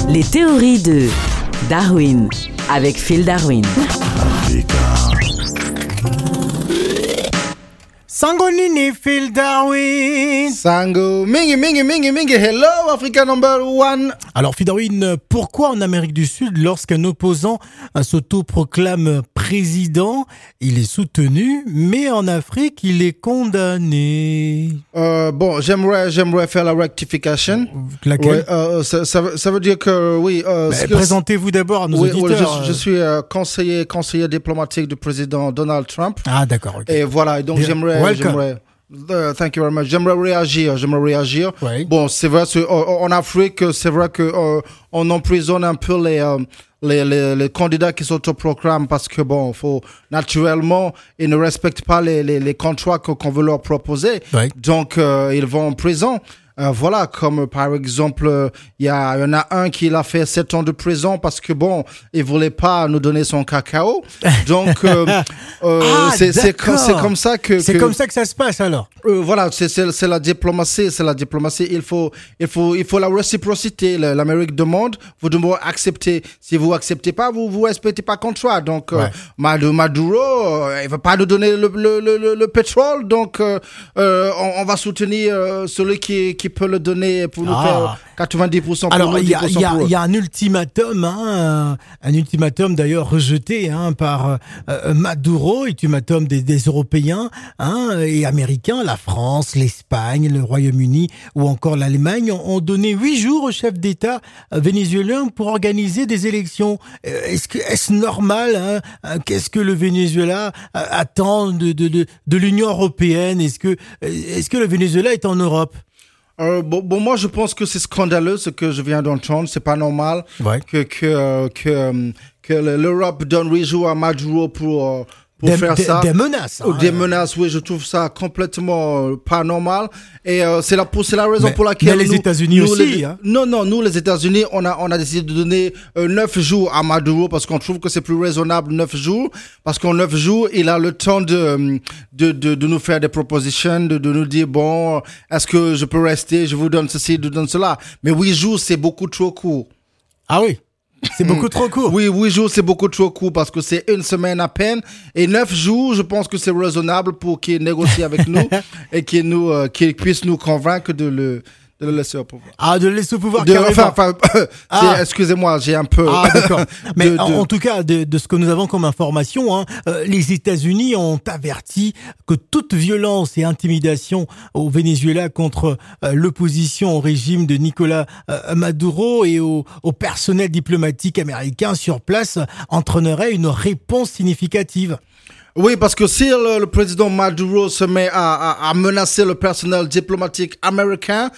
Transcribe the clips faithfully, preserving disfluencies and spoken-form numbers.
Les théories de Darwin avec Phil Darwin. Sango nini Phil Darwin. Sango mingi mingi mingi mingi. Hello Africa number one. Alors Phil Darwin, pourquoi en Amérique du Sud, lorsqu'un opposant s'autoproclame président, il est soutenu, mais en Afrique, il est condamné? Euh, bon, j'aimerais j'aimerais faire la rectification. Laquelle? Ouais, euh, ça, ça, veut, ça veut dire que oui. Euh, bah, que présentez-vous d'abord à nos oui, auditeurs. Oui, je, je suis euh, conseiller conseiller diplomatique du président Donald Trump. Ah d'accord. Okay. Et voilà. Donc Bien. j'aimerais j'aimerais. Uh, thank you very much. J'aimerais réagir, j'aimerais réagir. Oui. Bon, c'est vrai, c'est, euh, en Afrique, c'est vrai que euh, on emprisonne un peu les, euh, les, les, les candidats qui s'autoproclament parce que bon, faut naturellement, ils ne respectent pas les, les, les contrats que, qu'on veut leur proposer. Oui. Donc, euh, ils vont en prison. Euh, voilà, comme euh, par exemple, il y, a, y en a un qui l'a fait sept ans de prison parce que bon, il voulait pas nous donner son cacao. Donc, euh, euh, ah, c'est, c'est, com- c'est comme ça que... C'est que, comme ça que ça se passe alors. Euh, voilà, c'est, c'est, c'est la diplomatie, c'est la diplomatie. Il faut, il faut, il faut la réciprocité. L'Amérique demande, vous devez accepter. Si vous acceptez pas, vous, vous respectez pas le contrat. Donc, ouais. euh, Maduro, euh, il veut pas nous donner le, le, le, le pétrole. Donc, euh, euh, on, on va soutenir euh, celui qui, qui peut le donner pour nous ah. faire quatre-vingt-dix pour cent pour Alors, nous, il y a, dix pour cent y a, pour eux. y a un ultimatum, hein, un ultimatum d'ailleurs rejeté hein, par euh, Maduro, ultimatum des, des Européens hein, et Américains, la France, l'Espagne, le Royaume-Uni ou encore l'Allemagne ont, ont donné huit jours au chef d'État vénézuélien pour organiser des élections. Est-ce que est-ce normal hein, qu'est-ce que le Venezuela attend de, de, de, de l'Union européenne? Est-ce que, est-ce que le Venezuela est en Europe? Euh, bon, bon, moi, je pense que c'est scandaleux ce que je viens d'entendre. C'est pas normal ouais. que que que que l'Europe donne huit jours à Maduro pour pour des, faire des, ça. Des menaces. Hein, des hein. menaces, oui, je trouve ça complètement pas normal. Et euh, c'est la c'est la raison mais, pour laquelle mais les nous, États-Unis nous, aussi. Les, hein. Non, non, nous les États-Unis, on a on a décidé de donner euh, neuf jours à Maduro parce qu'on trouve que c'est plus raisonnable neuf jours parce qu'en neuf jours, il a le temps de de de, de nous faire des propositions, de, de nous dire bon, est-ce que je peux rester, je vous donne ceci, je vous donne cela. Mais huit jours, c'est beaucoup trop court. Ah oui. C'est beaucoup trop court. Oui, huit jours, c'est beaucoup trop court parce que c'est une semaine à peine. Et neuf jours, je pense que c'est raisonnable pour qu'il négocie avec nous et qu'il nous, euh, qu'il puisse nous convaincre de le, de le laisser au pouvoir. Ah, de le laisser au pouvoir, de, carrément. Enfin, enfin ah. excusez-moi, j'ai un peu... Ah, d'accord. Mais de, en, de... en tout cas, de, de ce que nous avons comme information, hein, euh, les États-Unis ont averti que toute violence et intimidation au Venezuela contre euh, l'opposition au régime de Nicolas euh, Maduro et au, au personnel diplomatique américain sur place entraînerait une réponse significative. Oui, parce que si le, le président Maduro se met à, à, à menacer le personnel diplomatique américain,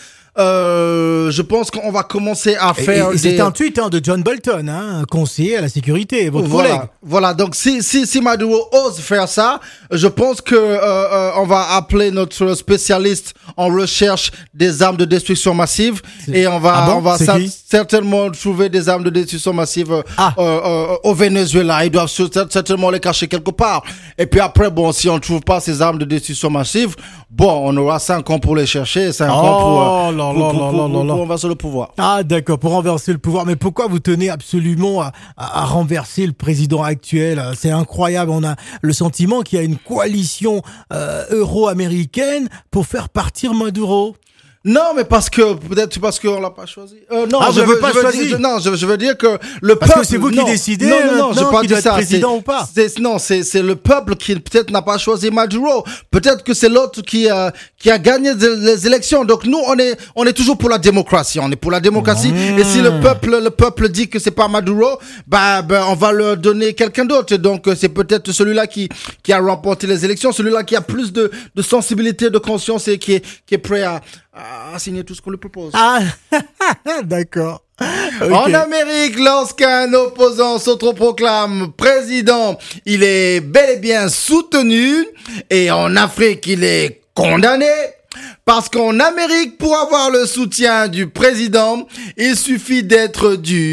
Euh, je pense qu'on va commencer à faire. Et, et des... C'est un tweet hein, de John Bolton, hein, conseiller à la sécurité, votre voilà, collègue. Voilà. Donc si si si Maduro ose faire ça, je pense que euh, euh, on va appeler notre spécialiste en recherche des armes de destruction massive c'est... et on va ah bon on va c'est sa- certainement trouver des armes de destruction massive ah. euh, euh, au Venezuela. Ils doivent certainement les cacher quelque part. Et puis après, bon, si on ne trouve pas ces armes de destruction massive, bon, on aura cinq ans pour les chercher, cinq oh, ans pour. Euh, là, Pour, là, pour, là, pour, là, pour, là. pour renverser le pouvoir. Ah d'accord, pour renverser le pouvoir. Mais pourquoi vous tenez absolument à, à, à renverser le président actuel? C'est incroyable, on a le sentiment qu'il y a une coalition euh, euro-américaine pour faire partir Maduro. Non, mais parce que, peut-être parce qu'on l'a pas choisi. Euh, non, ah, je vous veux pas je veux choisi. dire, je, non, je, je veux dire que le parce peuple. que c'est vous non, qui décidez. Non, non, non, j'ai pas qui dit doit ça. Être président c'est, ou pas. C'est, non, c'est, c'est le peuple qui peut-être n'a pas choisi Maduro. Peut-être que c'est l'autre qui a, qui a gagné les élections. Donc nous, on est, on est toujours pour la démocratie. On est pour la démocratie. Mmh. Et si le peuple, le peuple dit que c'est pas Maduro, bah, bah, on va leur donner quelqu'un d'autre. Donc c'est peut-être celui-là qui, qui a remporté les élections, celui-là qui a plus de, de sensibilité, de conscience et qui est, qui est prêt à, à signer tout ce qu'on lui propose. Ah, d'accord. Okay. En Amérique, lorsqu'un opposant s'autoproclame président, il est bel et bien soutenu. Et en Afrique, il est condamné. Parce qu'en Amérique, pour avoir le soutien du président, il suffit d'être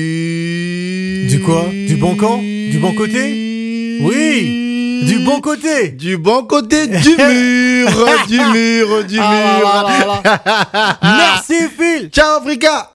du... Du quoi? Du bon camp? Du bon côté? Oui! Du bon côté. Du bon côté du mur. Du mur, du ah, mur. là, là, là, là. Merci Phil. Ciao Africa.